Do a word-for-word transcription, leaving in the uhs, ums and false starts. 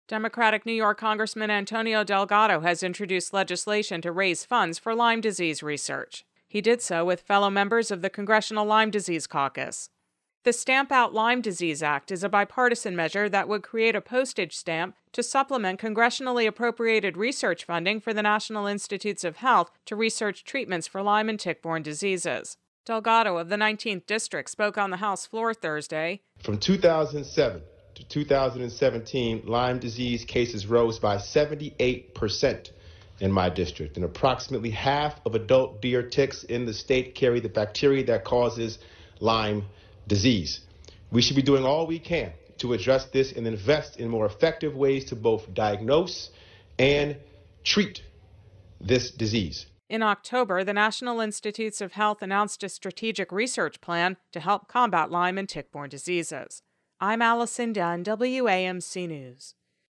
Democratic New York Congressman Antonio Delgado has introduced legislation to raise funds for Lyme disease research. He did so with fellow members of the Congressional Lyme Disease Caucus. The Stamp Out Lyme Disease Act is a bipartisan measure that would create a postage stamp to supplement congressionally appropriated research funding for the National Institutes of Health to research treatments for Lyme and tick-borne diseases. Delgado of the nineteenth District spoke on the House floor Thursday. From two thousand seven to two thousand seventeen, Lyme disease cases rose by seventy-eight percent in my district, and approximately half of adult deer ticks in the state carry the bacteria that causes Lyme disease. We should be doing all we can to address this and invest in more effective ways to both diagnose and treat this disease. In October, the National Institutes of Health announced a strategic research plan to help combat Lyme and tick-borne diseases. I'm Allison Dunn, W A M C News.